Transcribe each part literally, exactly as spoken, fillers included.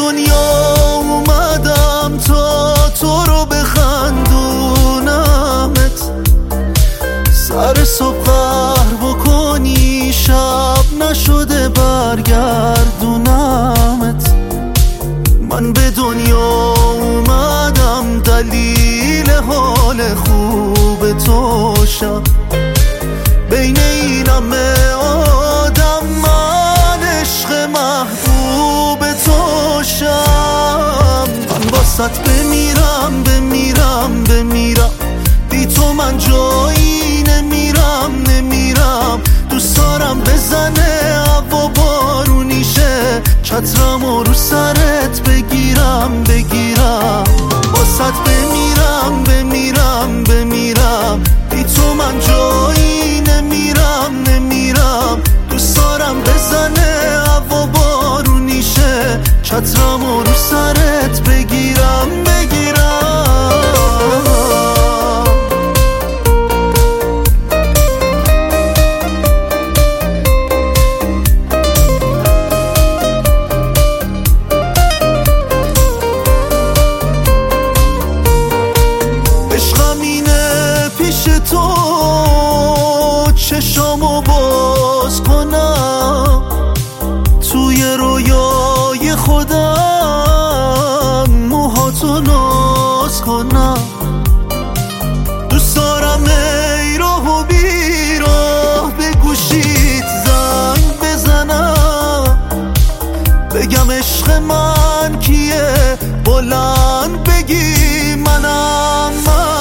دنیا اومدم تا تو رو بخندونمت، سر صبح قهر بکنی شب نشده برگردونمت. من به دنیا اومدم دلیل حال خوب تو شم، بین این همه آدم من عشق محبوب تو شم. من واسط بمیرم بمیرم بمیرم، بی تو من جایی نمیرم نمیرم. دوست دارم بزنه هوا بارونیشه، چترمو رو سرت بگیرم بگیرم. واسط بمیرم بمیرم بمیرم، بی تو من جایی نمیرم نمیرم. دوست دارم بزنه هوا بارونیشه، چترمو رو سرت بگیرم بگیرم. تو چشامو باز کنم، توی رویای خودم موهاتو ناز کنم. دوست دارم ای راه و بیراه به گوشیت زنگ بزنم، بگم عشق من کیه، بلند بگی منم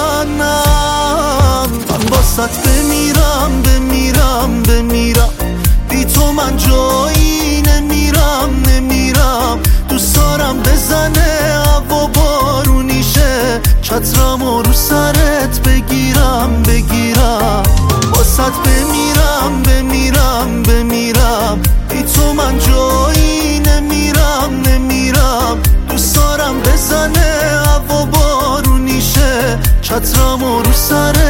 منم. من واسط بمیرم بمیرم بمیرم، بی تو من جایی نمیرم نمیرم. دوست دارم بزنه هوا بارونیشه، چترمو رو سرت بگیرم بگیرم. واسط بمیرم بمیرم بمیرم، بی تو من جایی نمیرم نمیرم. دوست دارم بزنه هوا بارونیشه، چترمو رو سرت